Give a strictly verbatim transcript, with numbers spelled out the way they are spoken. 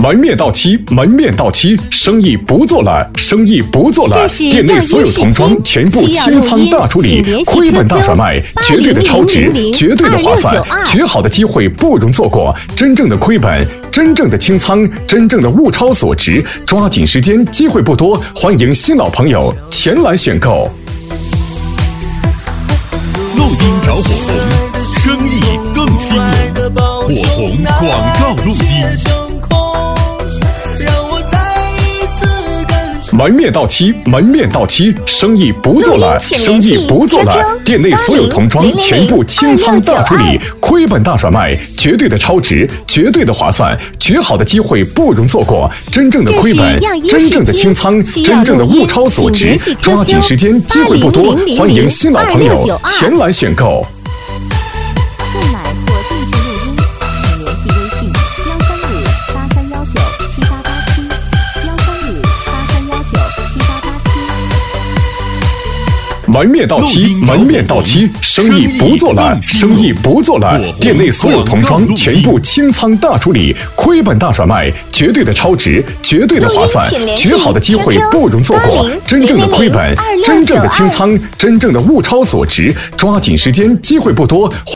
门面到期，门面到期，生意不做了，生意不做了。店内所有童装全部清仓大处理，亏本大甩卖，绝对的超值，绝对的划算，绝好的机会不容错过。真正的亏本，真正的清仓，真正的物超所值，抓紧时间，机会不多，欢迎新老朋友前来选购。 录音找火红，生意更兴隆。火红广告录音。 门面到期，门面到期，生意不做了，生意不做了。店内所有童装全部清仓大处理，亏本大甩卖，绝对的超值，绝对的划算，绝好的机会不容错过。真正的亏本，真正的清仓，真正的物超所值，抓紧时间，机会不多，欢迎新老朋友前来选购。 购买或定制录音，请联系微信幺三五八三幺九七八八七幺三五八三幺九七八八七。 门面到期，门面到期，生意不做了，生意不做了。店内所有童装全部清仓大处理，亏本大甩卖，绝对的超值，绝对的划算，绝好的机会不容错过。真正的亏本，真正的清仓，真正的物超所值，抓紧时间，机会不多。